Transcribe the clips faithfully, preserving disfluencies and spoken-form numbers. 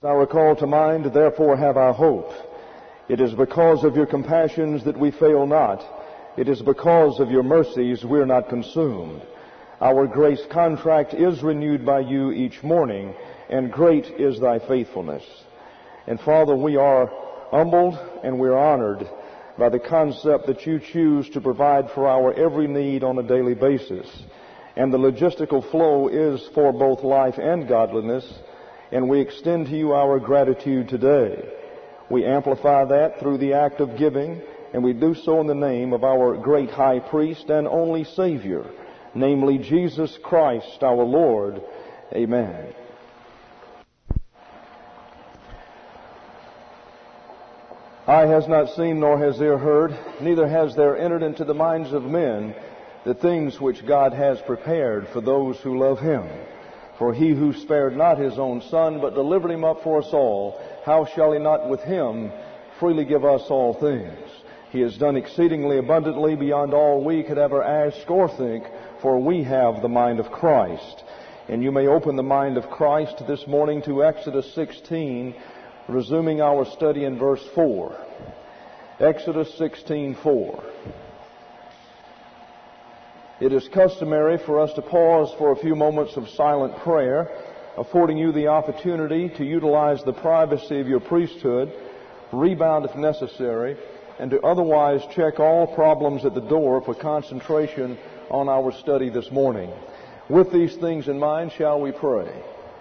I recall to mind, therefore have I hope. It is because of your compassions that we fail not. It is because of your mercies we're not consumed. Our grace contract is renewed by you each morning, and great is thy faithfulness. And Father, we are humbled and we're honored by the concept that you choose to provide for our every need on a daily basis. And the logistical flow is for both life and godliness, and we extend to you our gratitude today. We amplify that through the act of giving, and we do so in the name of our great high priest and only Savior, namely Jesus Christ our Lord. Amen. Eye has not seen, nor has ear heard, neither has there entered into the minds of men the things which God has prepared for those who love him. For he who spared not his own Son, but delivered him up for us all, how shall he not with him freely give us all things? He has done exceedingly abundantly beyond all we could ever ask or think, for we have the mind of Christ. And you may open the mind of Christ this morning to Exodus sixteen, resuming our study in verse four. Exodus sixteen four. It is customary for us to pause for a few moments of silent prayer, affording you the opportunity to utilize the privacy of your priesthood, rebound if necessary, and to otherwise check all problems at the door for concentration on our study this morning. With these things in mind, shall we pray?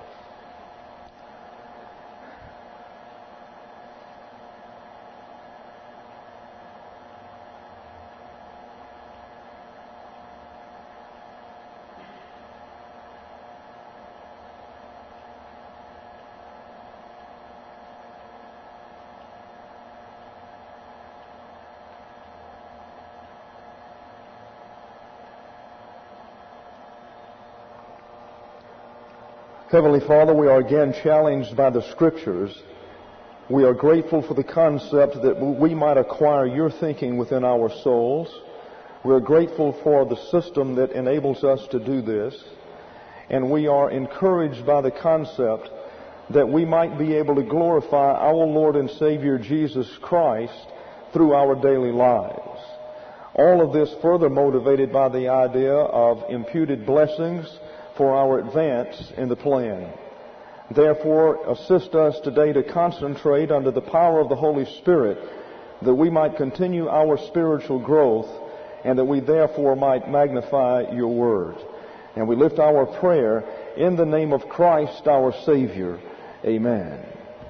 Heavenly Father, we are again challenged by the Scriptures. We are grateful for the concept that we might acquire your thinking within our souls. We are grateful for the system that enables us to do this. And we are encouraged by the concept that we might be able to glorify our Lord and Savior Jesus Christ through our daily lives. All of this further motivated by the idea of imputed blessings for our advance in the plan. Therefore, assist us today to concentrate under the power of the Holy Spirit, that we might continue our spiritual growth, and that we therefore might magnify your word. And we lift our prayer in the name of Christ our Savior. Amen.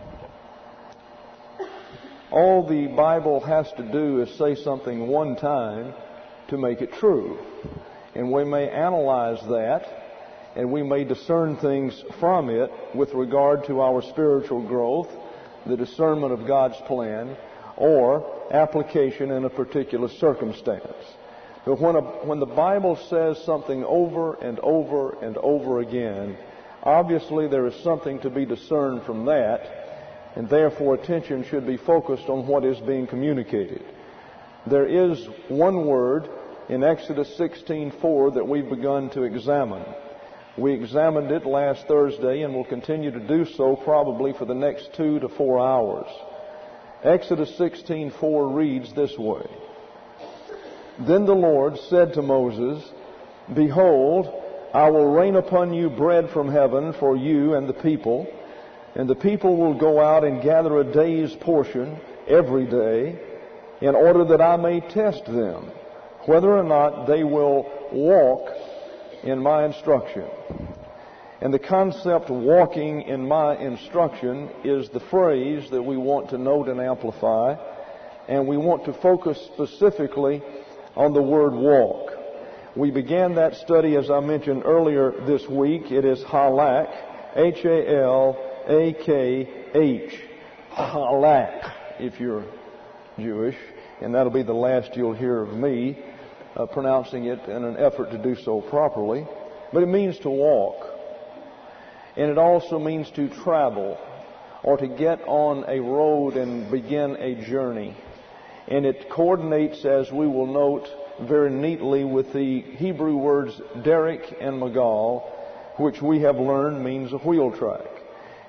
All the Bible has to do is say something one time to make it true. And we may analyze that, and we may discern things from it with regard to our spiritual growth, the discernment of God's plan, or application in a particular circumstance. But when, a, when the Bible says something over and over and over again, obviously there is something to be discerned from that, and therefore attention should be focused on what is being communicated. There is one word in Exodus sixteen four that we've begun to examine. We examined it last Thursday and will continue to do so probably for the next two to four hours. Exodus sixteen four reads this way. Then the Lord said to Moses, Behold, I will rain upon you bread from heaven for you and the people, and the people will go out and gather a day's portion every day, in order that I may test them, whether or not they will walk in my instruction. And the concept walking in my instruction is the phrase that we want to note and amplify, and we want to focus specifically on the word walk. We began that study, as I mentioned earlier this week. It is halak, H A L A K H, halak, if you're Jewish, and that'll be the last you'll hear of me Uh, pronouncing it in an effort to do so properly. But it means to walk. And it also means to travel, or to get on a road and begin a journey. And it coordinates, as we will note, very neatly with the Hebrew words derek and magal, which we have learned means a wheel track.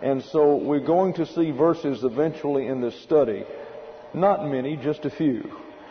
And so we're going to see verses eventually in this study. Not many, just a few.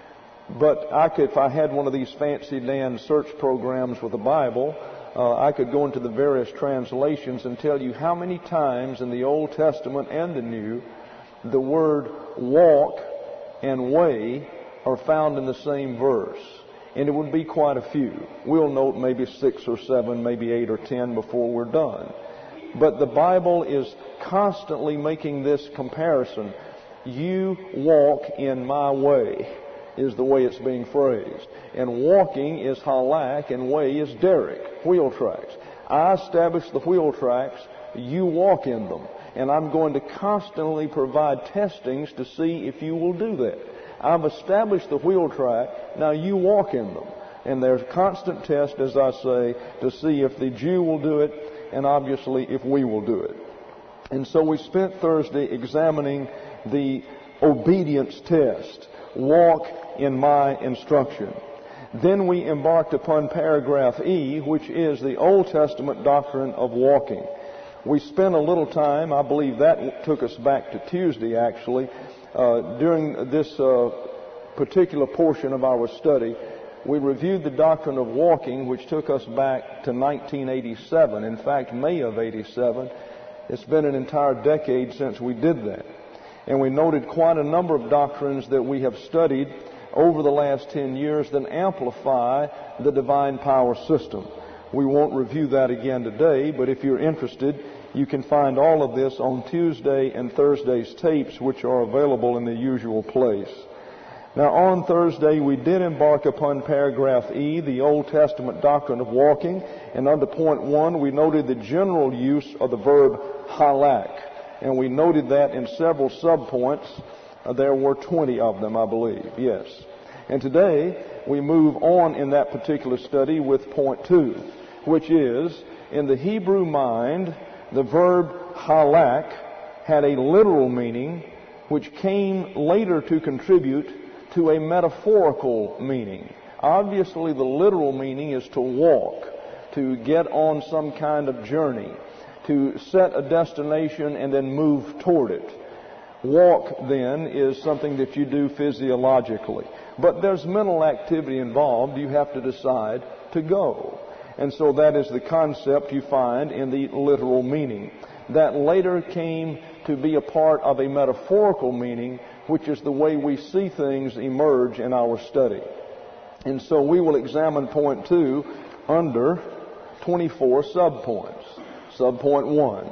But I could, if I had one of these fancy Dan search programs with the Bible, uh, I could go into the various translations and tell you how many times in the Old Testament and the New the word walk and way are found in the same verse. And it would be quite a few. We'll note maybe six or seven, maybe eight or ten before we're done. But the Bible is constantly making this comparison. You walk in my way is the way it's being phrased. And walking is halak and way is derek, wheel tracks. I establish the wheel tracks, you walk in them. And I'm going to constantly provide testings to see if you will do that. I've established the wheel track, now you walk in them. And there's constant test, as I say, to see if the Jew will do it, and obviously if we will do it. And so we spent Thursday examining the obedience test. Walk in my instruction. Then we embarked upon paragraph E, which is the Old Testament doctrine of walking. We spent a little time, I believe that took us back to Tuesday actually, uh, during this uh, particular portion of our study. We reviewed the doctrine of walking, which took us back to nineteen eighty-seven. In fact, May of eighty-seven. It's been an entire decade since we did that. And we noted quite a number of doctrines that we have studied over the last ten years that amplify the divine power system. We won't review that again today, but if you're interested, you can find all of this on Tuesday and Thursday's tapes, which are available in the usual place. Now, on Thursday, we did embark upon paragraph E, the Old Testament doctrine of walking, and under point one, we noted the general use of the verb halak, and we noted that in several subpoints. Uh, there were twenty of them, I believe, yes. And today, we move on in that particular study with point two, which is, in the Hebrew mind, the verb halak had a literal meaning which came later to contribute to a metaphorical meaning. Obviously, the literal meaning is to walk, to get on some kind of journey, to set a destination and then move toward it. Walk, then, is something that you do physiologically. But there's mental activity involved. You have to decide to go. And so that is the concept you find in the literal meaning. That later came to be a part of a metaphorical meaning, which is the way we see things emerge in our study. And so we will examine point two under twenty-four subpoints. Subpoint one.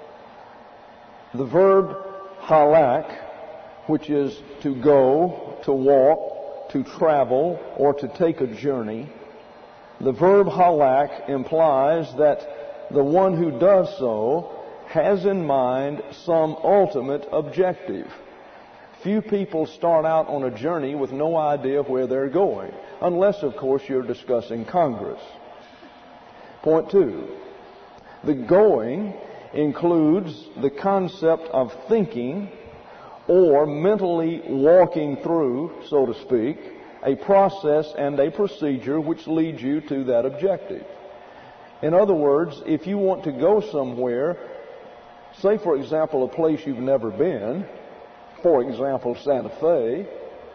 The verb halak, which is to go, to walk, to travel, or to take a journey. The verb halak implies that the one who does so has in mind some ultimate objective. Few people start out on a journey with no idea where they're going, unless, of course, you're discussing Congress. Point two. The going includes the concept of thinking or mentally walking through, so to speak, a process and a procedure which leads you to that objective. In other words, if you want to go somewhere, say, for example, a place you've never been, for example, Santa Fe,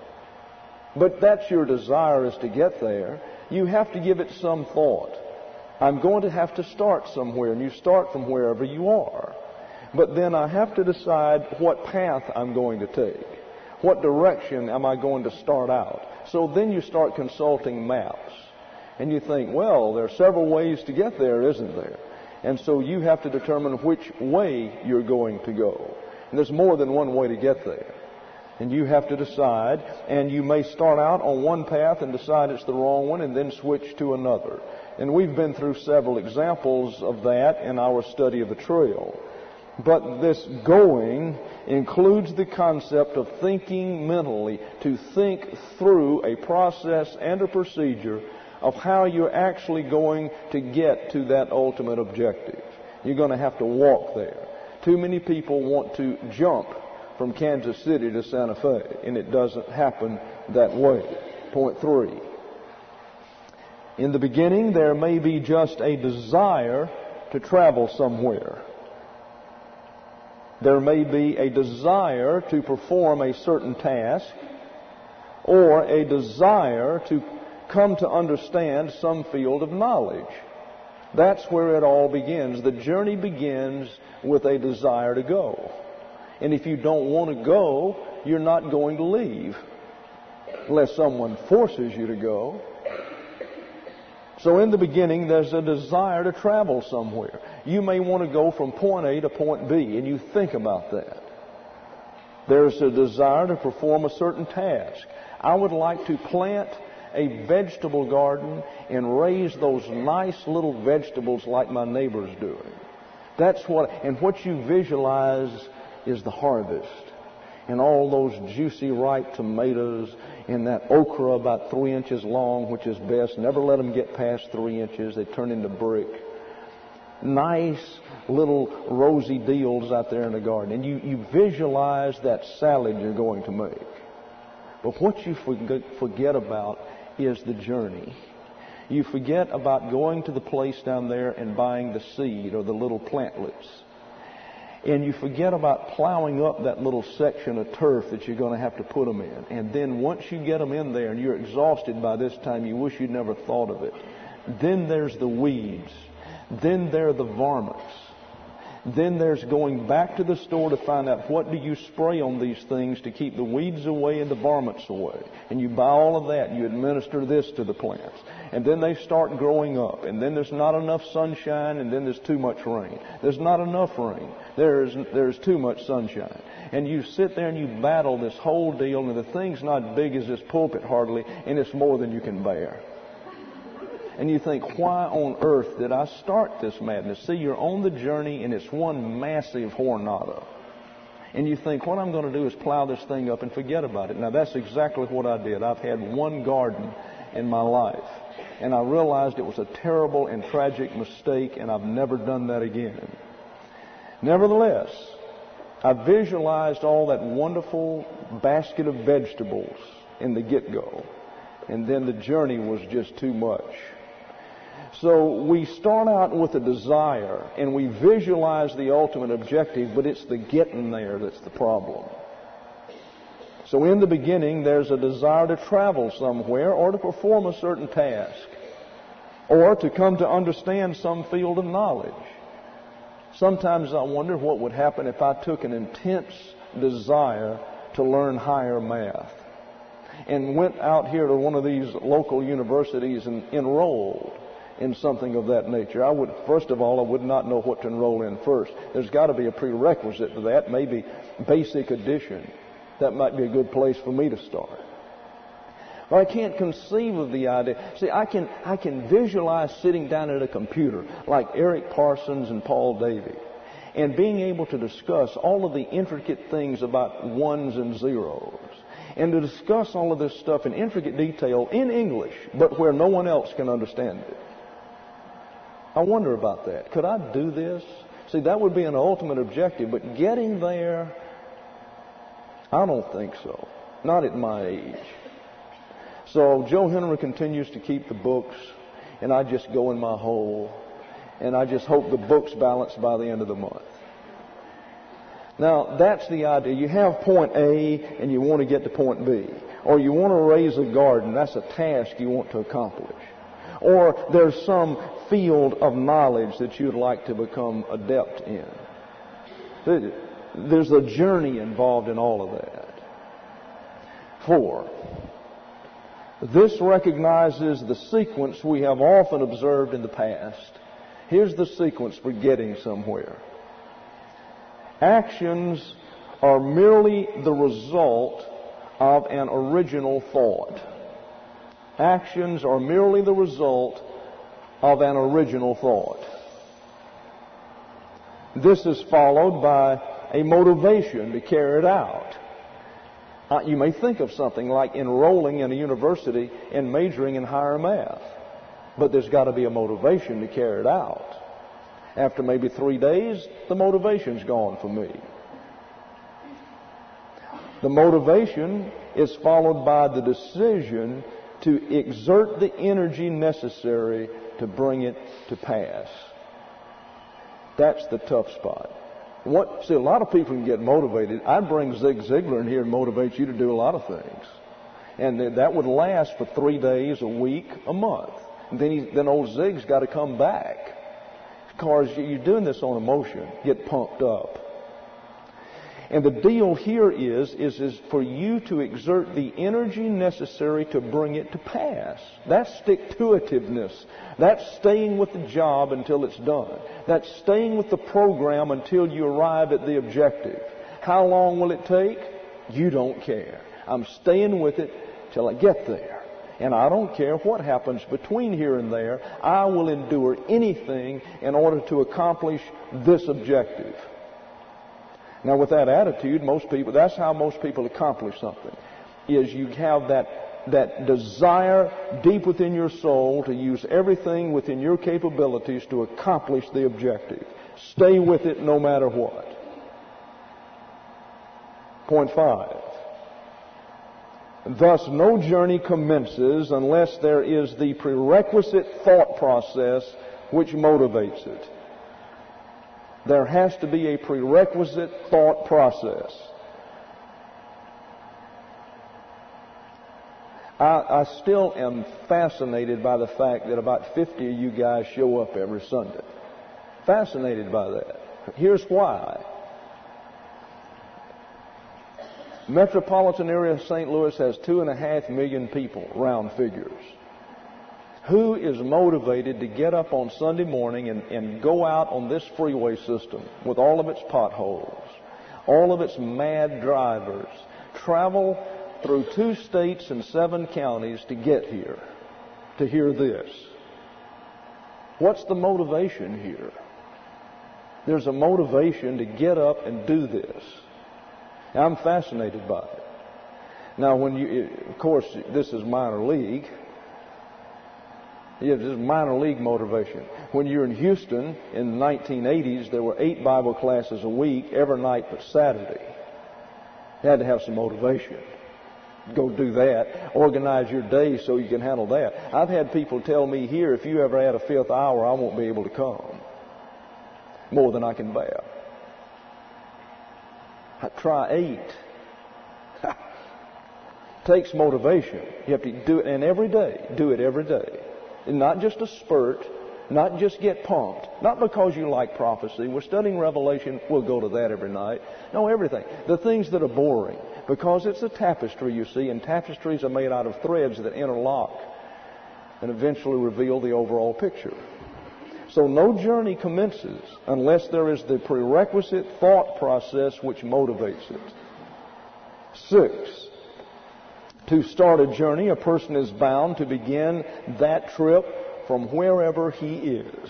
but that's your desire is to get there, you have to give it some thought. I'm going to have to start somewhere, and you start from wherever you are. But then I have to decide what path I'm going to take. What direction am I going to start out? So then you start consulting maps. And you think, well, there are several ways to get there, isn't there? And so you have to determine which way you're going to go. And there's more than one way to get there. And you have to decide, and you may start out on one path and decide it's the wrong one and then switch to another. And we've been through several examples of that in our study of the trail. But this going includes the concept of thinking mentally, to think through a process and a procedure of how you're actually going to get to that ultimate objective. You're going to have to walk there. Too many people want to jump from Kansas City to Santa Fe, and it doesn't happen that way. Point three. In the beginning, there may be just a desire to travel somewhere. There may be a desire to perform a certain task or a desire to come to understand some field of knowledge. That's where it all begins. The journey begins with a desire to go. And if you don't want to go, you're not going to leave unless someone forces you to go. So in the beginning, there's a desire to travel somewhere. You may want to go from point A to point B, and you think about that. There's a desire to perform a certain task. I would like to plant a vegetable garden and raise those nice little vegetables like my neighbor's doing. That's what, and what you visualize is the harvest. And all those juicy, ripe tomatoes and that okra about three inches long, which is best. Never let them get past three inches. They turn into brick. Nice little rosy deals out there in the garden. And you, you visualize that salad you're going to make. But what you forget, forget about is the journey. You forget about going to the place down there and buying the seed or the little plantlets. And you forget about plowing up that little section of turf that you're going to have to put them in. And then once you get them in there and you're exhausted by this time, you wish you'd never thought of it. Then there's the weeds. Then there are the varmints. Then there's going back to the store to find out what do you spray on these things to keep the weeds away and the varmints away. And you buy all of that and you administer this to the plants. And then they start growing up. And then there's not enough sunshine, and then there's too much rain. There's not enough rain. There's, there's too much sunshine. And you sit there and you battle this whole deal, and the thing's not big as this pulpit hardly, and it's more than you can bear. And you think, why on earth did I start this madness? See, you're on the journey, and it's one massive hornado. And you think, what I'm going to do is plow this thing up and forget about it. Now, that's exactly what I did. I've had one garden in my life. And I realized it was a terrible and tragic mistake, and I've never done that again. Nevertheless, I visualized all that wonderful basket of vegetables in the get-go. And then the journey was just too much. So we start out with a desire, and we visualize the ultimate objective, but it's the getting there that's the problem. So in the beginning, there's a desire to travel somewhere or to perform a certain task or to come to understand some field of knowledge. Sometimes I wonder what would happen if I took an intense desire to learn higher math and went out here to one of these local universities and enrolled in something of that nature. I would, first of all, I would not know what to enroll in first. There's got to be a prerequisite to that, maybe basic addition. That might be a good place for me to start. But I can't conceive of the idea. See, I can, I can visualize sitting down at a computer like Eric Parsons and Paul Davey and being able to discuss all of the intricate things about ones and zeros and to discuss all of this stuff in intricate detail in English, but where no one else can understand it. I wonder about that. Could I do this? See, that would be an ultimate objective, but getting there, I don't think so. Not at my age. So Joe Henry continues to keep the books, and I just go in my hole, and I just hope the books balance by the end of the month. Now, that's the idea. You have point A, and you want to get to point B. Or you want to raise a garden. That's a task you want to accomplish. Or there's some field of knowledge that you'd like to become adept in. There's a journey involved in all of that. Four, this recognizes the sequence we have often observed in the past. Here's the sequence for getting somewhere. Actions are merely the result of an original thought. Actions are merely the result of an original thought. This is followed by a motivation to carry it out. Uh, you may think of something like enrolling in a university and majoring in higher math, but there's got to be a motivation to carry it out. After maybe three days, the motivation's gone for me. The motivation is followed by the decision to exert the energy necessary to bring it to pass. That's the tough spot. What, see, a lot of people can get motivated. I'd bring Zig Ziglar in here and motivate you to do a lot of things. And that would last for three days, a week, a month. And then, he, then old Zig's got to come back. Because you're doing this on emotion. Get pumped up. And the deal here is, is, is for you to exert the energy necessary to bring it to pass. That's stick-to-itiveness. That's staying with the job until it's done. That's staying with the program until you arrive at the objective. How long will it take? You don't care. I'm staying with it till I get there. And I don't care what happens between here and there. I will endure anything in order to accomplish this objective. Now, with that attitude, most people, that's how most people accomplish something, is you have that, that desire deep within your soul to use everything within your capabilities to accomplish the objective. Stay with it no matter what. Point five. Thus, no journey commences unless there is the prerequisite thought process which motivates it. There has to be a prerequisite thought process. I, I still am fascinated by the fact that about fifty of you guys show up every Sunday. Fascinated by that. Here's why. Metropolitan area of Saint Louis has two and a half million people, round figures. Who is motivated to get up on Sunday morning and, and go out on this freeway system with all of its potholes, all of its mad drivers, travel through two states and seven counties to get here, to hear this? What's the motivation here? There's a motivation to get up and do this. I'm fascinated by it. Now, when you, of course, this is minor league. Yeah, this is minor league motivation. When you're in Houston in the nineteen eighties, there were eight Bible classes a week, every night but Saturday. You had to have some motivation. Go do that. Organize your day so you can handle that. I've had people tell me here, if you ever add a fifth hour, I won't be able to come. More than I can bear. I try eight. Takes motivation. You have to do it, and every day, do it every day. And not just a spurt, not just get pumped, not because you like prophecy. We're studying Revelation, we'll go to that every night. No, everything. The things that are boring, because it's a tapestry, you see, and tapestries are made out of threads that interlock and eventually reveal the overall picture. So no journey commences unless there is the prerequisite thought process which motivates it. Six, to start a journey, a person is bound to begin that trip from wherever he is.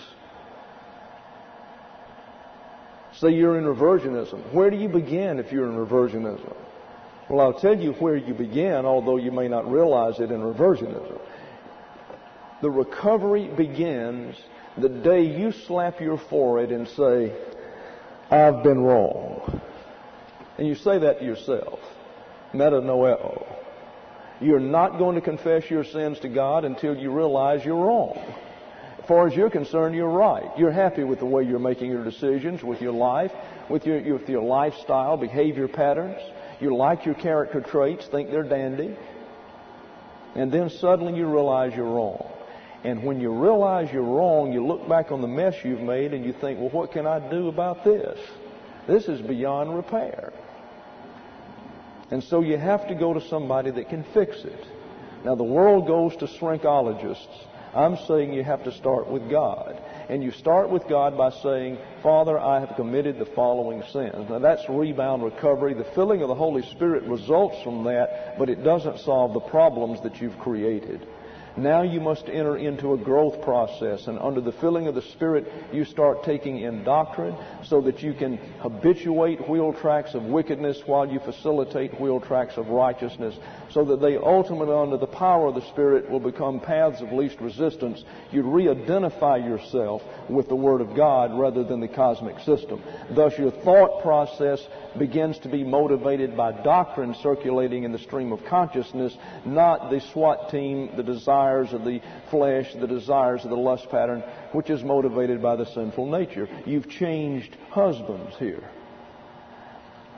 Say you're in reversionism. Where do you begin if you're in reversionism? Well, I'll tell you where you begin, although you may not realize it in reversionism. The recovery begins the day you slap your forehead and say, I've been wrong. And you say that to yourself. Metanoeo. You're not going to confess your sins to God until you realize you're wrong. As far as you're concerned, you're right. You're happy with the way you're making your decisions, with your life, with your, with your lifestyle, behavior patterns. You like your character traits, think they're dandy. And then suddenly you realize you're wrong. And when you realize you're wrong, you look back on the mess you've made and you think, well, what can I do about this? This is beyond repair. And so you have to go to somebody that can fix it. Now, the world goes to shrinkologists. I'm saying you have to start with God. And you start with God by saying, Father, I have committed the following sins. Now, that's rebound recovery. The filling of the Holy Spirit results from that, but it doesn't solve the problems that you've created. Now you must enter into a growth process, and under the filling of the Spirit, you start taking in doctrine so that you can habituate wheel tracks of wickedness while you facilitate wheel tracks of righteousness, so that they ultimately, under the power of the Spirit, will become paths of least resistance. You re-identify yourself with the Word of God rather than the cosmic system. Thus, your thought process begins to be motivated by doctrine circulating in the stream of consciousness, not the SWAT team, the desires of the flesh, the desires of the lust pattern, which is motivated by the sinful nature. You've changed husbands here.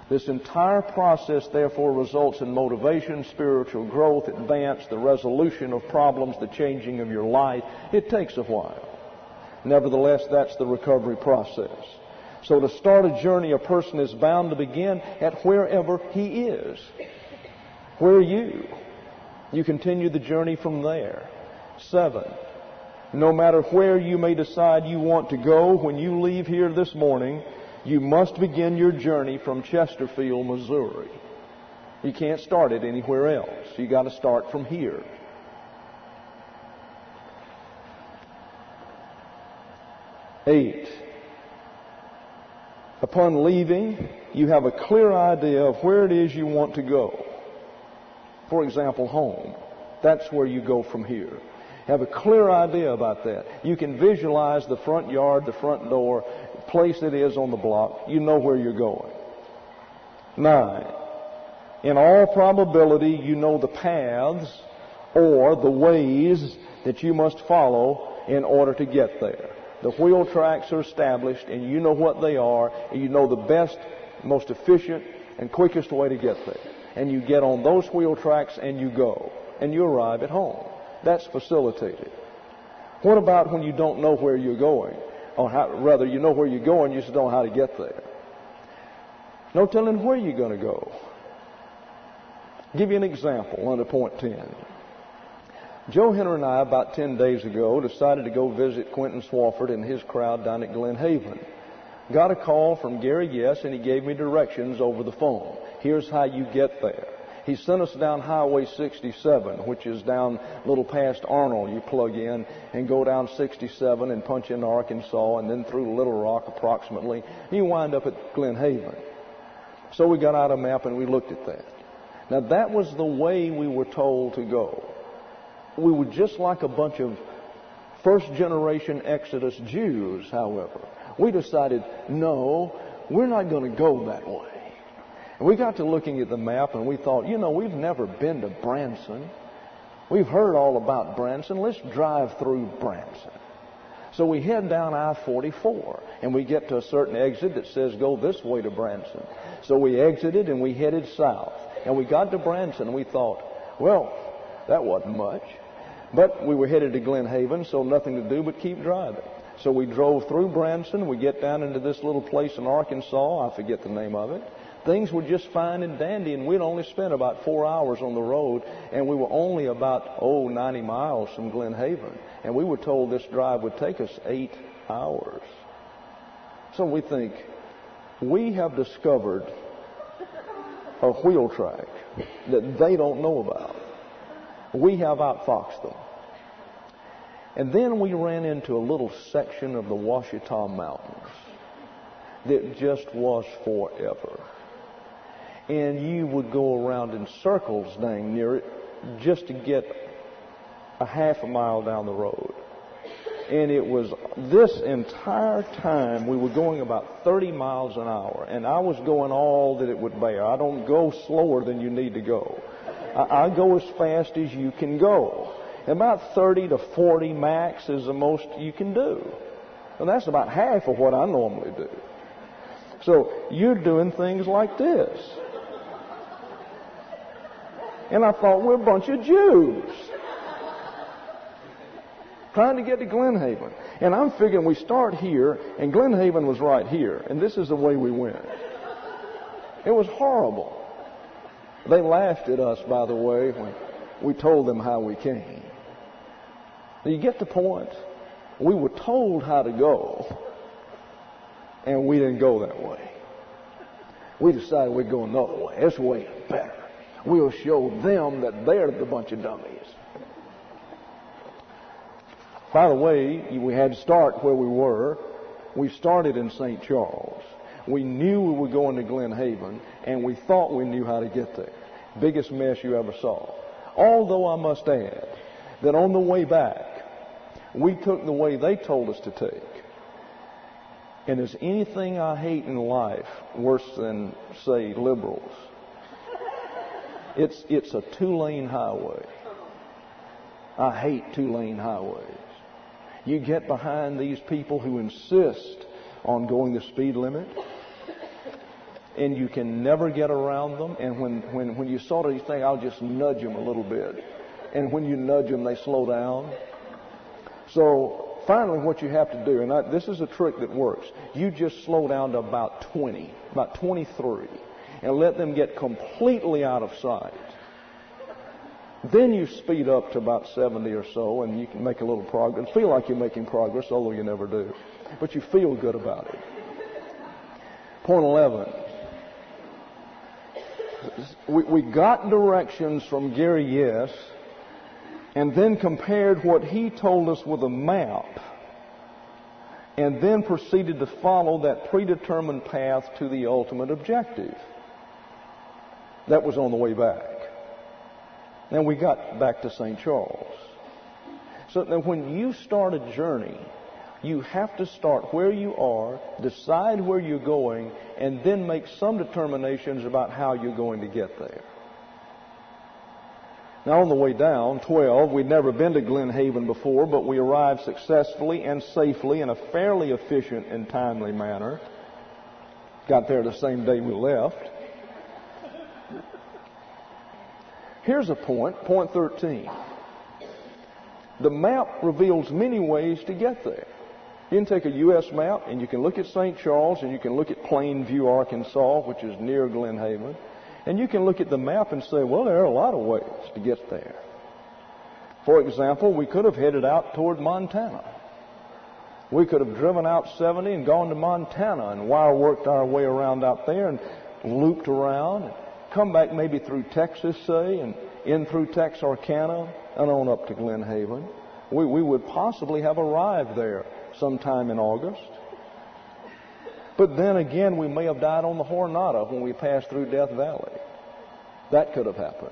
This entire process, therefore, results in motivation, spiritual growth, advance, the resolution of problems, the changing of your life. It takes a while. Nevertheless, that's the recovery process. So to start a journey, a person is bound to begin at wherever he is. Where are you? You continue the journey from there. Seven, no matter where you may decide you want to go, when you leave here this morning, you must begin your journey from Chesterfield, Missouri. You can't start it anywhere else. You got to start from here. Eight, upon leaving, you have a clear idea of where it is you want to go. For example, home. That's where you go from here. Have a clear idea about that. You can visualize the front yard, the front door, place it is on the block. You know where you're going. Nine, in all probability, you know the paths or the ways that you must follow in order to get there. The wheel tracks are established, and you know what they are, and you know the best, most efficient, and quickest way to get there. And you get on those wheel tracks and you go, and you arrive at home. That's facilitated. What about when you don't know where you're going? Or how, rather, you know where you're going, you just don't know how to get there. No telling where you're going to go. I'll give you an example under point ten. Joe Henry and I, about ten days ago, decided to go visit Quentin Swafford and his crowd down at Glen Haven. Got a call from Gary Yes, and he gave me directions over the phone. Here's how you get there. He sent us down Highway sixty-seven, which is down a little past Arnold. You plug in and go down sixty-seven and punch into Arkansas, and then through Little Rock approximately. You wind up at Glen Haven. So we got out a map and we looked at that. Now that was the way we were told to go. We were just like a bunch of first-generation Exodus Jews, however. We decided, no, we're not going to go that way. And we got to looking at the map and we thought, you know, we've never been to Branson. We've heard all about Branson. Let's drive through Branson. So we head down I forty-four and we get to a certain exit that says go this way to Branson. So we exited and we headed south. And we got to Branson and we thought, well, that wasn't much. But we were headed to Glen Haven, so nothing to do but keep driving. So we drove through Branson. We get down into this little place in Arkansas. I forget the name of it. Things were just fine and dandy, and we'd only spent about four hours on the road, and we were only about, oh, ninety miles from Glen Haven. And we were told this drive would take us eight hours. So we think, we have discovered a wheel track that they don't know about. We have outfoxed them. And then we ran into a little section of the Ouachita Mountains that just was forever. And you would go around in circles dang near it just to get a half a mile down the road. And it was this entire time we were going about thirty miles an hour. And I was going all that it would bear. I don't go slower than you need to go. I, I go as fast as you can go. About thirty to forty max is the most you can do. And that's about half of what I normally do. So you're doing things like this. And I thought, we're a bunch of Jews trying to get to Glen Haven. And I'm figuring we start here, and Glen Haven was right here. And this is the way we went. It was horrible. They laughed at us, by the way, when we told them how we came. You get the point? We were told how to go, and we didn't go that way. We decided we'd go another way. This way is better. We'll show them that they're the bunch of dummies. By the way, we had to start where we were. We started in Saint Charles. We knew we were going to Glen Haven, and we thought we knew how to get there. Biggest mess you ever saw. Although I must add that on the way back, we took the way they told us to take. And is anything I hate in life worse than, say, liberals? It's it's a two-lane highway. I hate two-lane highways. You get behind these people who insist on going the speed limit, and you can never get around them. And when, when, when you sort of you think, I'll just nudge them a little bit. And when you nudge them, they slow down. So finally what you have to do, and I, this is a trick that works, you just slow down to about twenty, about twenty-three, and let them get completely out of sight. Then you speed up to about seventy or so, and you can make a little progress. Feel like you're making progress, although you never do. But you feel good about it. Point eleven. We, we got directions from Gary Yes, and then compared what he told us with a map, and then proceeded to follow that predetermined path to the ultimate objective. That was on the way back. Then we got back to Saint Charles. So that when you start a journey, you have to start where you are, decide where you're going, and then make some determinations about how you're going to get there. Now on the way down, twelve, we'd never been to Glen Haven before, but we arrived successfully and safely in a fairly efficient and timely manner. Got there the same day we left. Here's a point, point thirteen. The map reveals many ways to get there. You can take a U S map and you can look at Saint Charles and you can look at Plainview, Arkansas, which is near Glen Haven. And you can look at the map and say, well, there are a lot of ways to get there. For example, we could have headed out toward Montana. We could have driven out seventy and gone to Montana and wire worked our way around out there and looped around and come back maybe through Texas, say, and in through Texarkana and on up to Glen Haven. We, we would possibly have arrived there sometime in August. But then again, we may have died on the Jornada when we passed through Death Valley. That could have happened.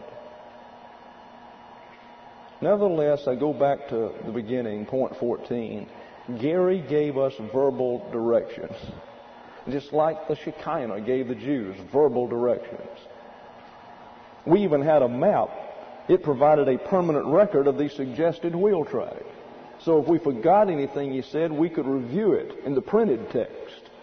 Nevertheless, I go back to the beginning, point fourteen. Gary gave us verbal directions, just like the Shekinah gave the Jews verbal directions. We even had a map. It provided a permanent record of the suggested wheel track. So if we forgot anything he said, we could review it in the printed text.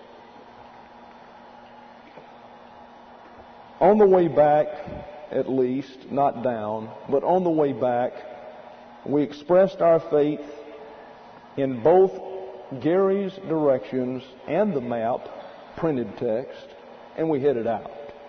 On the way back, at least, not down, but on the way back, we expressed our faith in both Gary's directions and the map, printed text, and we headed out.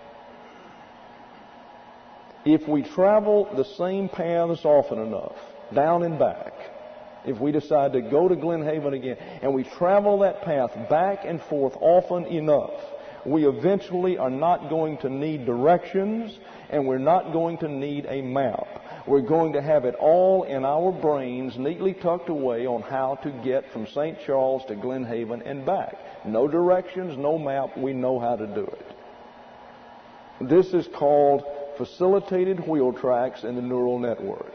If we travel the same paths often enough, down and back, if we decide to go to Glen Haven again, and we travel that path back and forth often enough, we eventually are not going to need directions, and we're not going to need a map. We're going to have it all in our brains, neatly tucked away on how to get from Saint Charles to Glen Haven and back. No directions, no map. We know how to do it. This is called facilitated wheel tracks in the neural network.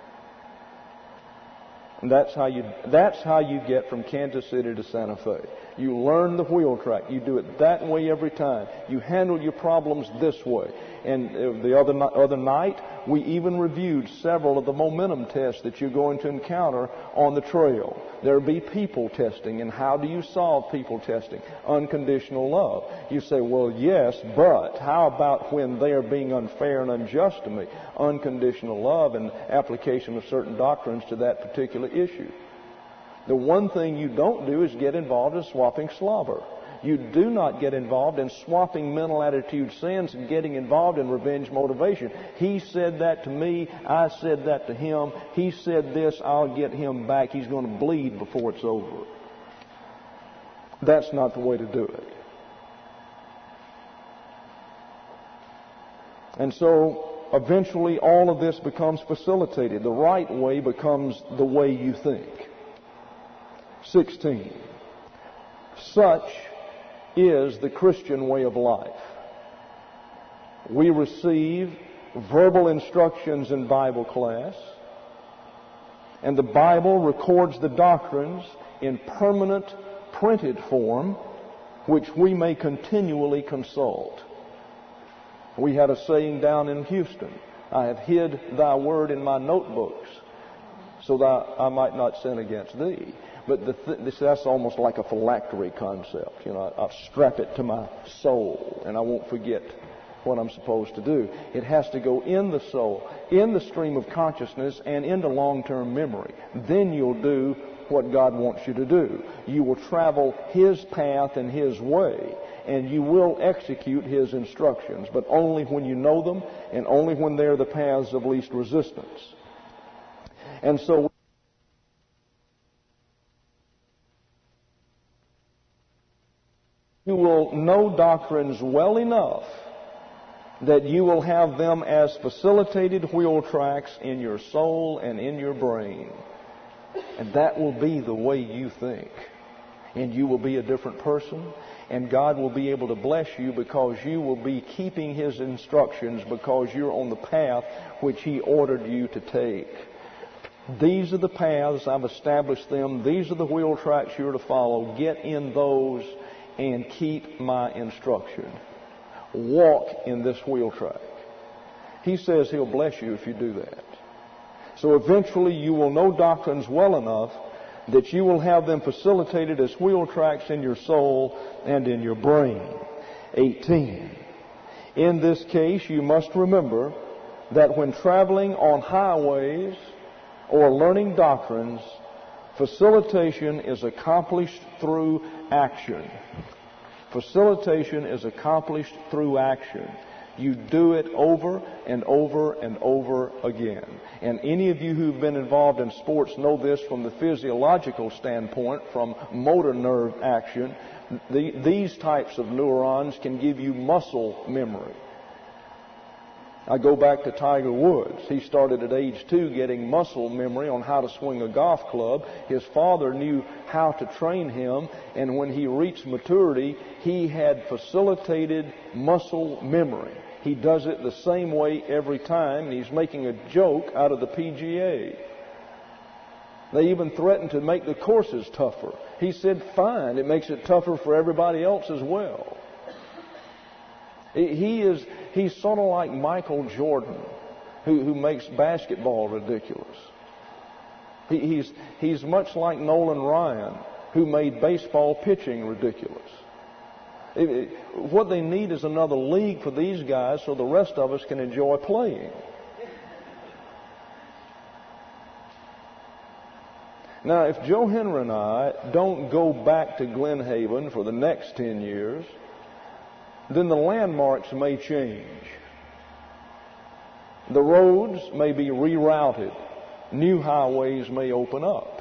And that's how you, that's how you get from Kansas City to Santa Fe. You learn the wheel track. You do it that way every time. You handle your problems this way. And the other, other night, we even reviewed several of the momentum tests that you're going to encounter on the trail. There'll be people testing. And how do you solve people testing? Unconditional love. You say, well, yes, but how about when they are being unfair and unjust to me? Unconditional love and application of certain doctrines to that particular issue. The one thing you don't do is get involved in swapping slobber. You do not get involved in swapping mental attitude sins and getting involved in revenge motivation. He said that to me. I said that to him. He said this. I'll get him back. He's going to bleed before it's over. That's not the way to do it. And so eventually all of this becomes facilitated. The right way becomes the way you think. sixteen. Such is the Christian way of life. We receive verbal instructions in Bible class, and the Bible records the doctrines in permanent printed form, which we may continually consult. We had a saying down in Houston, I have hid thy word in my notebooks, so that I might not sin against thee. But the th- this, that's almost like a phylactery concept. You know, I, I'll strap it to my soul, and I won't forget what I'm supposed to do. It has to go in the soul, in the stream of consciousness, and into long-term memory. Then you'll do what God wants you to do. You will travel His path and His way, and you will execute His instructions, but only when you know them and only when they're the paths of least resistance. And so you will know doctrines well enough that you will have them as facilitated wheel tracks in your soul and in your brain. And that will be the way you think. And you will be a different person. And God will be able to bless you because you will be keeping His instructions because you're on the path which He ordered you to take. These are the paths. I've established them. These are the wheel tracks you're to follow. Get in those and keep my instruction. Walk in this wheel track. He says He'll bless you if you do that. So eventually you will know doctrines well enough that you will have them facilitated as wheel tracks in your soul and in your brain. eighteen. In this case, you must remember that when traveling on highways or learning doctrines, facilitation is accomplished through action. Facilitation is accomplished through action. You do it over and over and over again. And any of you who've been involved in sports know this from the physiological standpoint, from motor nerve action. The, these types of neurons can give you muscle memory. I go back to Tiger Woods. He started at age two getting muscle memory on how to swing a golf club. His father knew how to train him, and when he reached maturity, he had facilitated muscle memory. He does it the same way every time, and he's making a joke out of the P G A. They even threatened to make the courses tougher. He said, fine, it makes it tougher for everybody else as well. He is, he's sort of like Michael Jordan, who, who makes basketball ridiculous. He, he's, he's much like Nolan Ryan, who made baseball pitching ridiculous. It, it, what they need is another league for these guys so the rest of us can enjoy playing. Now, if Joe Henry and I don't go back to Glen Haven for the next ten years, then the landmarks may change. The roads may be rerouted. New highways may open up.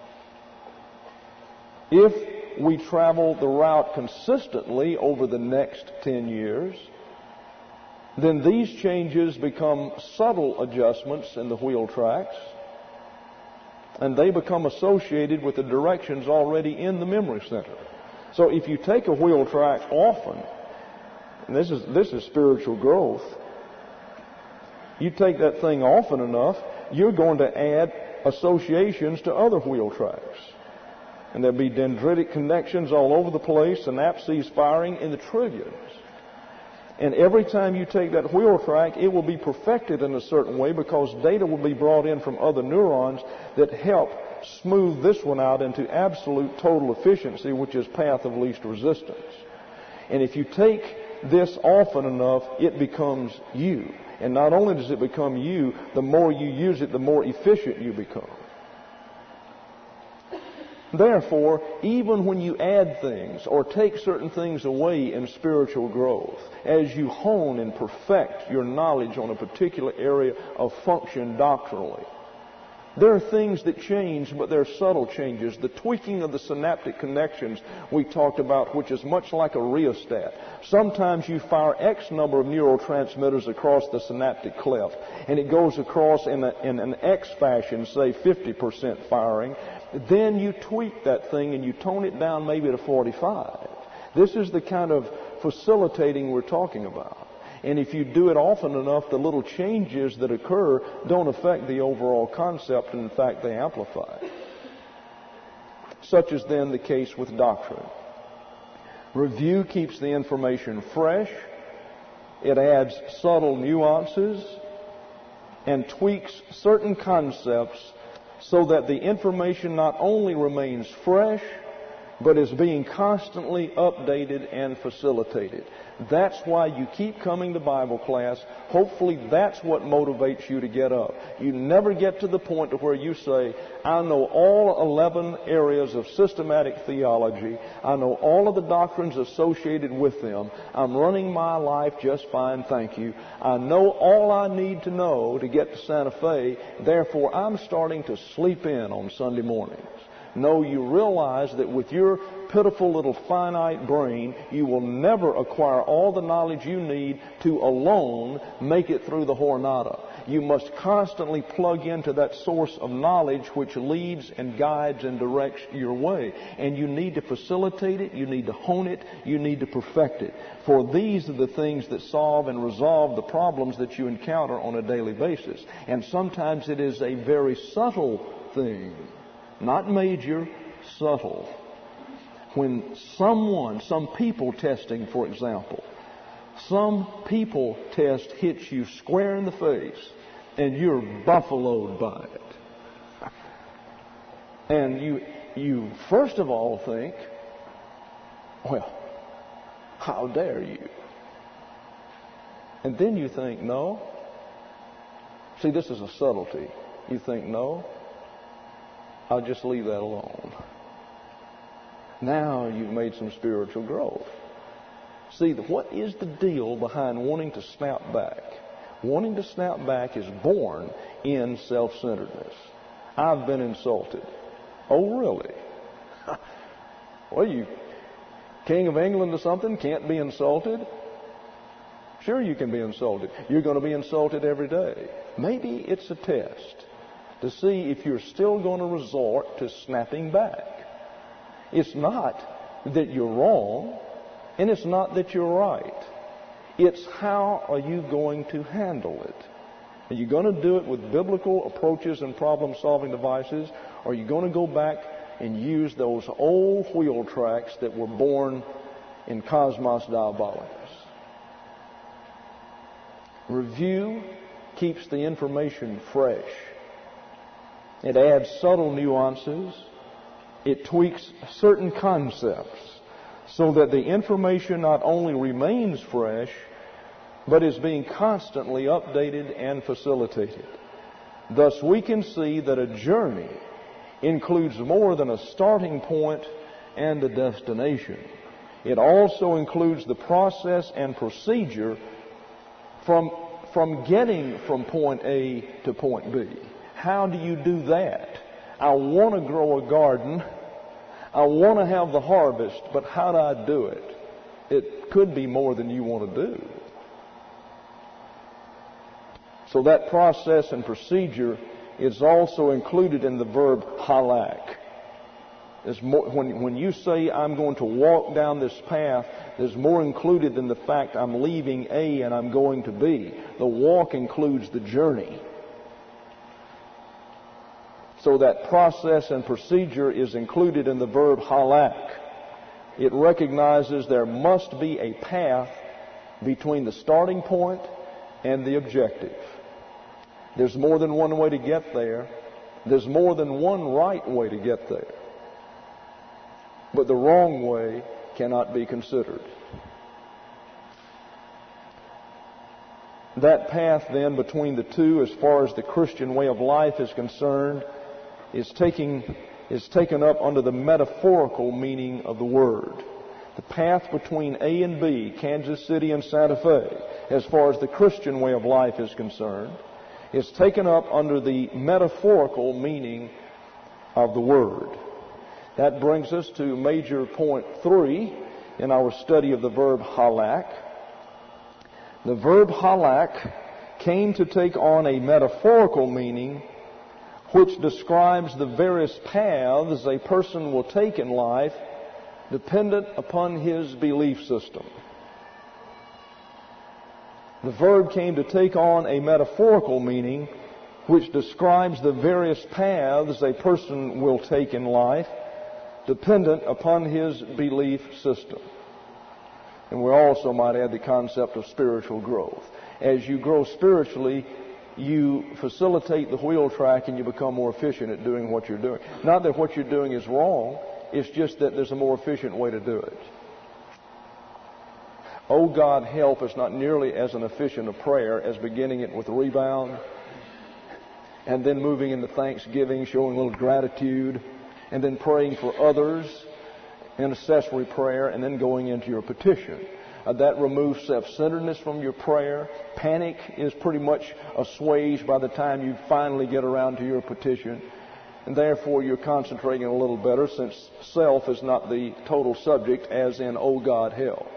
If we travel the route consistently over the next ten years, then these changes become subtle adjustments in the wheel tracks, and they become associated with the directions already in the memory center. So if you take a wheel track often, and this is, this is spiritual growth. You take that thing often enough, you're going to add associations to other wheel tracks. And there'll be dendritic connections all over the place, synapses firing in the trillions. And every time you take that wheel track, it will be perfected in a certain way because data will be brought in from other neurons that help smooth this one out into absolute total efficiency, which is path of least resistance. And if you take this often enough, it becomes you. And not only does it become you, the more you use it, the more efficient you become. Therefore, even when you add things or take certain things away in spiritual growth, as you hone and perfect your knowledge on a particular area of function doctrinally, there are things that change, but they're subtle changes. The tweaking of the synaptic connections we talked about, which is much like a rheostat. Sometimes you fire X number of neurotransmitters across the synaptic cleft, and it goes across in, a, in an X fashion, say fifty percent firing. Then you tweak that thing and you tone it down maybe to forty-five. This is the kind of facilitating we're talking about. And if you do it often enough, the little changes that occur don't affect the overall concept, and in fact they amplify it. Such is then the case with doctrine. Review keeps the information fresh. It adds subtle nuances and tweaks certain concepts so that the information not only remains fresh, but is being constantly updated and facilitated. That's why you keep coming to Bible class. Hopefully that's what motivates you to get up. You never get to the point to where you say, I know all eleven areas of systematic theology. I know all of the doctrines associated with them. I'm running my life just fine, thank you. I know all I need to know to get to Santa Fe. Therefore, I'm starting to sleep in on Sunday mornings. No, you realize that with your pitiful little finite brain, you will never acquire all the knowledge you need to alone make it through the Jornada. You must constantly plug into that source of knowledge which leads and guides and directs your way. And you need to facilitate it, you need to hone it, you need to perfect it. For these are the things that solve and resolve the problems that you encounter on a daily basis. And sometimes it is a very subtle thing. Not major, subtle. When someone, some people testing, for example, some people test hits you square in the face and you're buffaloed by it. And you, you first of all think, well, how dare you? And then you think, no. See, this is a subtlety. You think, no. I'll just leave that alone. Now you've made some spiritual growth. See, what is the deal behind wanting to snap back? Wanting to snap back is born in self-centeredness. I've been insulted. Oh, really? Well, you, King of England or something, can't be insulted? Sure you can be insulted. You're going to be insulted every day. Maybe it's a test to see if you're still going to resort to snapping back. It's not that you're wrong, and it's not that you're right. It's how are you going to handle it? Are you going to do it with biblical approaches and problem-solving devices, or are you going to go back and use those old wheel tracks that were born in Cosmos Diabolicus? Review keeps the information fresh. It adds subtle nuances. It tweaks certain concepts so that the information not only remains fresh, but is being constantly updated and facilitated. Thus, we can see that a journey includes more than a starting point and a destination. It also includes the process and procedure from, from getting from point A to point B. How do you do that? I want to grow a garden. I want to have the harvest, but how do I do it? It could be more than you want to do. So that process and procedure is also included in the verb halak. There's more, when, when you say, I'm going to walk down this path, there's more included than the fact I'm leaving A and I'm going to B. The walk includes the journey. So that process and procedure is included in the verb halak. It recognizes there must be a path between the starting point and the objective. There's more than one way to get there. There's more than one right way to get there. But the wrong way cannot be considered. That path then between the two, as far as the Christian way of life is concerned, is taking is taken up under the metaphorical meaning of the word. The path between A and B, Kansas City and Santa Fe, as far as the Christian way of life is concerned, is taken up under the metaphorical meaning of the word. That brings us to major point three in our study of the verb halak. The verb halak came to take on a metaphorical meaning which describes the various paths a person will take in life dependent upon his belief system. The verb came to take on a metaphorical meaning which describes the various paths a person will take in life dependent upon his belief system. And we also might add the concept of spiritual growth. As you grow spiritually, you facilitate the wheel track and you become more efficient at doing what you're doing. Not that what you're doing is wrong, it's just that there's a more efficient way to do it. Oh God, help is not nearly as an efficient a prayer as beginning it with rebound and then moving into thanksgiving, showing a little gratitude, and then praying for others, intercessory prayer, and then going into your petition. Uh, that removes self-centeredness from your prayer. Panic is pretty much assuaged by the time you finally get around to your petition. And therefore, you're concentrating a little better, since self is not the total subject, as in, oh God, help.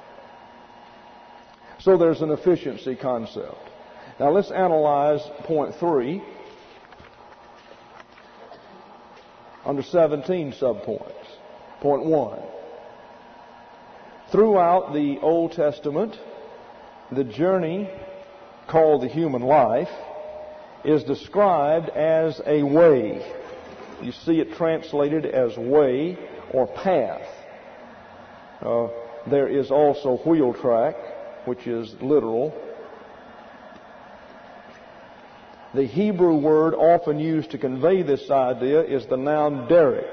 So there's an efficiency concept. Now let's analyze point three under seventeen subpoints. Point one. Throughout the Old Testament, the journey called the human life is described as a way. You see it translated as way or path. Uh, there is also wheel track, which is literal. The Hebrew word often used to convey this idea is the noun derek.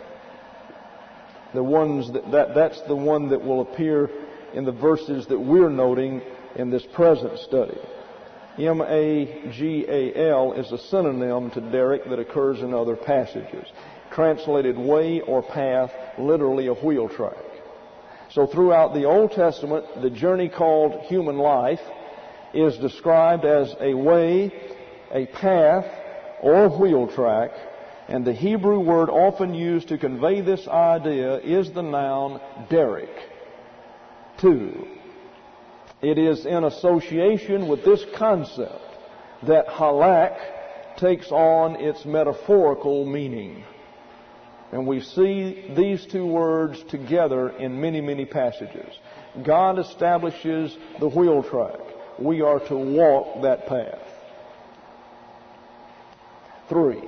The ones that, that that's the one that will appear in the verses that we're noting in this present study. M A G A L is a synonym to derek that occurs in other passages. Translated way or path, literally a wheel track. So throughout the Old Testament, the journey called human life is described as a way, a path, or a wheel track, and the Hebrew word often used to convey this idea is the noun derek. Two, it is in association with this concept that halak takes on its metaphorical meaning. And we see these two words together in many, many passages. God establishes the wheel track. We are to walk that path. Three,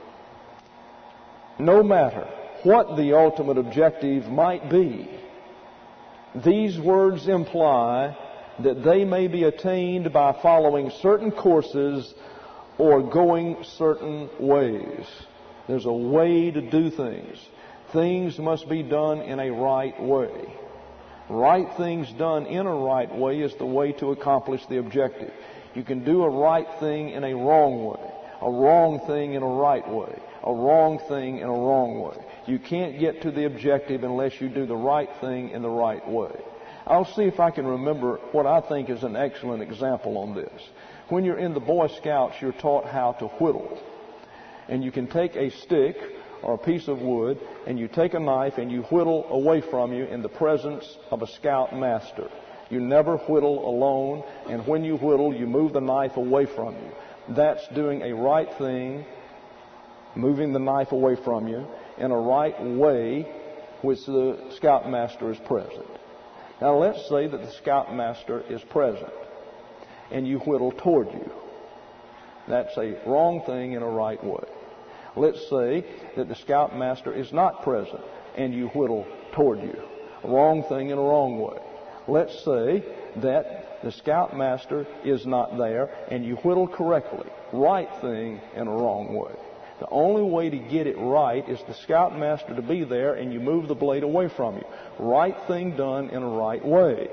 no matter what the ultimate objective might be, these words imply that they may be attained by following certain courses or going certain ways. There's a way to do things. Things must be done in a right way. Right things done in a right way is the way to accomplish the objective. You can do a right thing in a wrong way, a wrong thing in a right way, a wrong thing in a wrong way. You can't get to the objective unless you do the right thing in the right way. I'll see if I can remember what I think is an excellent example on this. When you're in the Boy Scouts, you're taught how to whittle. And you can take a stick or a piece of wood and you take a knife and you whittle away from you in the presence of a scout master. You never whittle alone, and when you whittle, you move the knife away from you. That's doing a right thing, moving the knife away from you in a right way, which the scoutmaster is present. Now let's say that the scoutmaster is present and you whittle toward you. That's a wrong thing in a right way. Let's say that the scoutmaster is not present and you whittle toward you. A wrong thing in a wrong way. Let's say that the scoutmaster is not there and you whittle correctly. Right thing in a wrong way. The only way to get it right is the scoutmaster to be there and you move the blade away from you. Right thing done in a right way.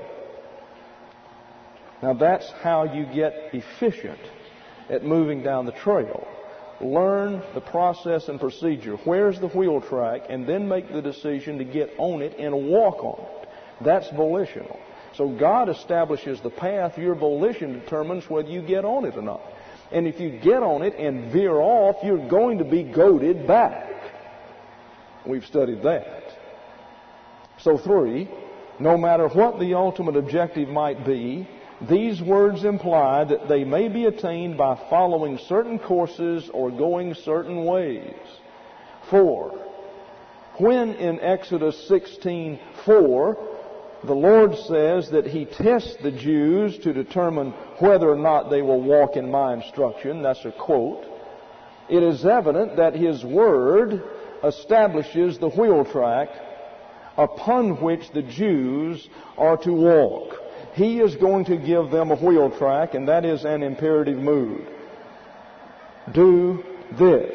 Now that's how you get efficient at moving down the trail. Learn the process and procedure. Where's the wheel track? And then make the decision to get on it and walk on it. That's volitional. So God establishes the path. Your volition determines whether you get on it or not. And if you get on it and veer off, you're going to be goaded back. We've studied that. So three, no matter what the ultimate objective might be, these words imply that they may be attained by following certain courses or going certain ways. Four, when in Exodus sixteen four, the Lord says that He tests the Jews to determine whether or not they will walk in my instruction. That's a quote. It is evident that His Word establishes the wheel track upon which the Jews are to walk. He is going to give them a wheel track, and that is an imperative mood. do this.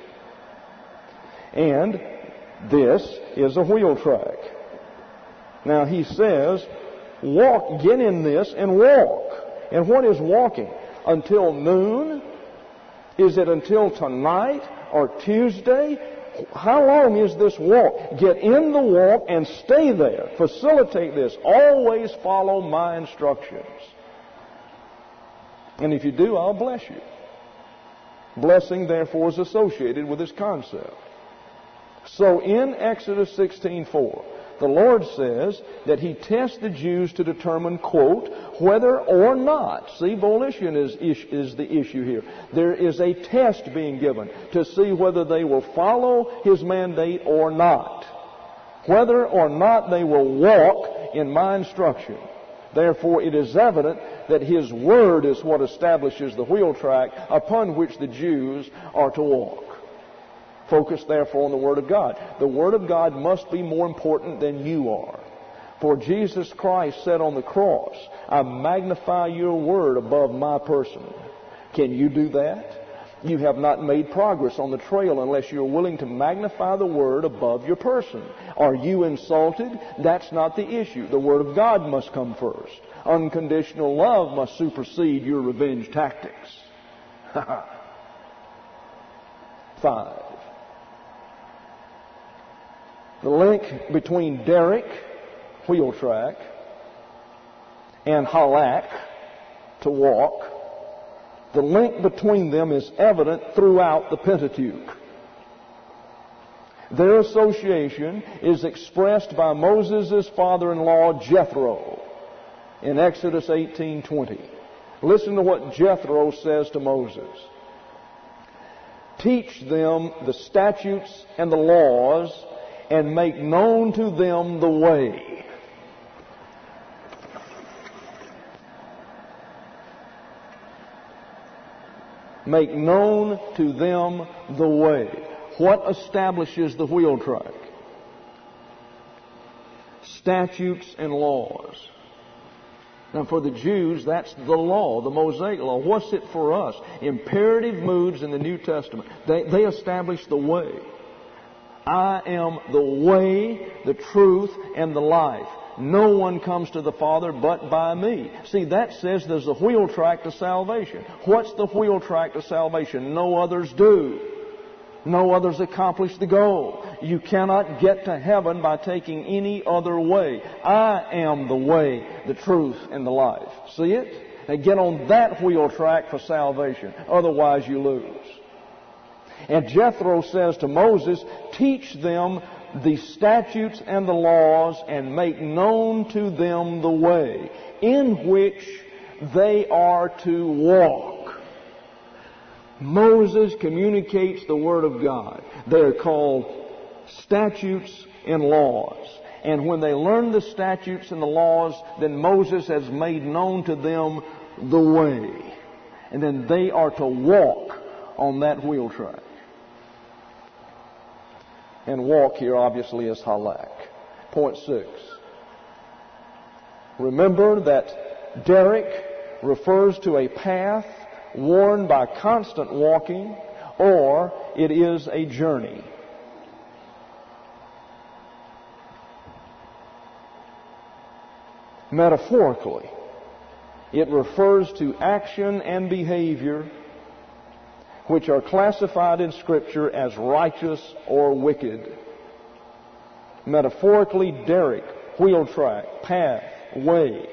And this is a wheel track. Now he says, walk, get in this and walk. And what is walking? Until noon? Is it until tonight or Tuesday? How long is this walk? Get in the walk and stay there. Facilitate this. Always follow my instructions. And if you do, I'll bless you. Blessing, therefore, is associated with this concept. So in Exodus sixteen four, the Lord says that He tests the Jews to determine, quote, whether or not. See, volition is, is the issue here. There is a test being given to see whether they will follow His mandate or not. Whether or not they will walk in my instruction. Therefore, it is evident that His Word is what establishes the wheel track upon which the Jews are to walk. Focus, therefore, on the Word of God. The Word of God must be more important than you are. For Jesus Christ said on the cross, I magnify your Word above my person. Can you do that? You have not made progress on the trail unless you're willing to magnify the Word above your person. Are you insulted? That's not the issue. The Word of God must come first. Unconditional love must supersede your revenge tactics. Five. The link between derek, wheel track, and halak, to walk, the link between them is evident throughout the Pentateuch. Their association is expressed by Moses' father-in-law, Jethro, in Exodus eighteen twenty. Listen to what Jethro says to Moses. Teach them the statutes and the laws, and make known to them the way. Make known to them the way. What establishes the wheel track? Statutes and laws. Now for the Jews, that's the law, the Mosaic law. What's it for us? Imperative moods in the New Testament. They, they establish the way. I am the way, the truth, and the life. No one comes to the Father but by me. See, that says there's a wheel track to salvation. What's the wheel track to salvation? No others do. No others accomplish the goal. You cannot get to heaven by taking any other way. I am the way, the truth, and the life. See it? Now get on that wheel track for salvation. Otherwise you lose. And Jethro says to Moses, teach them the statutes and the laws and make known to them the way in which they are to walk. Moses communicates the Word of God. They're called statutes and laws. And when they learn the statutes and the laws, then Moses has made known to them the way. And then they are to walk on that wheel track. And walk here obviously is halak. Point six. Remember that derek refers to a path worn by constant walking, or it is a journey. Metaphorically, it refers to action and behavior which are classified in Scripture as righteous or wicked. Metaphorically, derek, wheel track, path, way,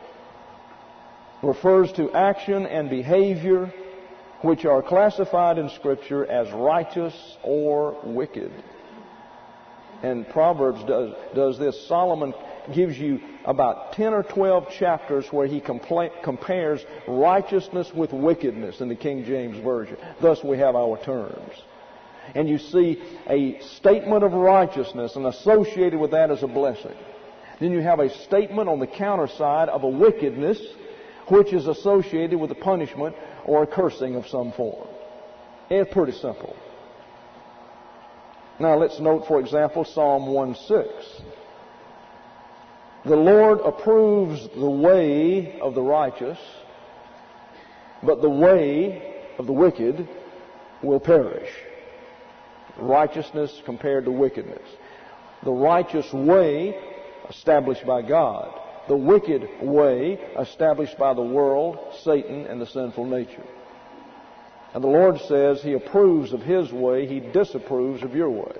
refers to action and behavior which are classified in Scripture as righteous or wicked. And Proverbs does, does this. Solomon gives you about ten or twelve chapters where he compla- compares righteousness with wickedness in the King James Version. Thus we have our terms. And you see a statement of righteousness, and associated with that is a blessing. Then you have a statement on the counter side of a wickedness, which is associated with a punishment or a cursing of some form. It's pretty simple. Now let's note, for example, Psalm one six. The Lord approves the way of the righteous, but the way of the wicked will perish. Righteousness compared to wickedness. The righteous way established by God. The wicked way established by the world, Satan, and the sinful nature. And the Lord says He approves of His way. He disapproves of your way.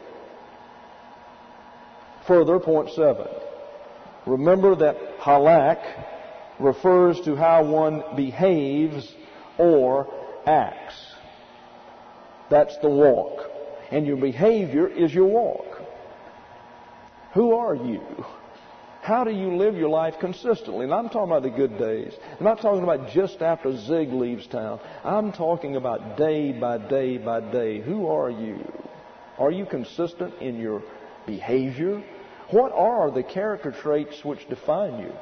Further, point seven. Remember that halak refers to how one behaves or acts. That's the walk. And your behavior is your walk. Who are you? How do you live your life consistently? And I'm talking about the good days. I'm not talking about just after Zig leaves town. I'm talking about day by day by day. Who are you? Are you consistent in your behavior? What are the character traits which define you?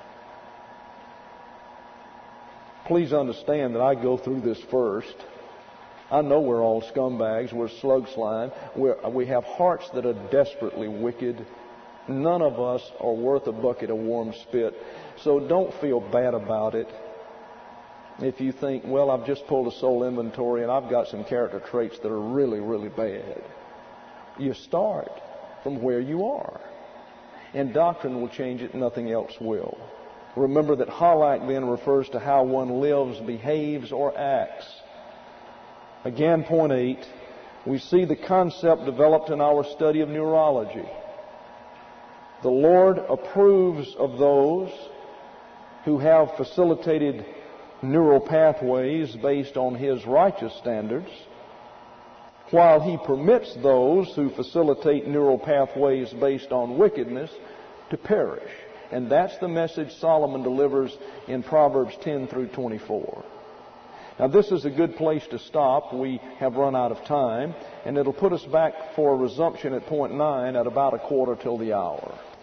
Please understand that I go through this first. I know we're all scumbags. We're slug slime. We're, we have hearts that are desperately wicked. None of us are worth a bucket of warm spit. So don't feel bad about it. If you think, well, I've just pulled a soul inventory and I've got some character traits that are really, really bad. You start from where you are. And doctrine will change it, nothing else will. Remember that halak then refers to how one lives, behaves, or acts. Again, point eight, we see the concept developed in our study of neurology. The Lord approves of those who have facilitated neural pathways based on His righteous standards, while He permits those who facilitate neural pathways based on wickedness to perish. And that's the message Solomon delivers in Proverbs ten through twenty-four. Now, this is a good place to stop. We have run out of time, and it'll put us back for a resumption at point nine at about a quarter till the hour.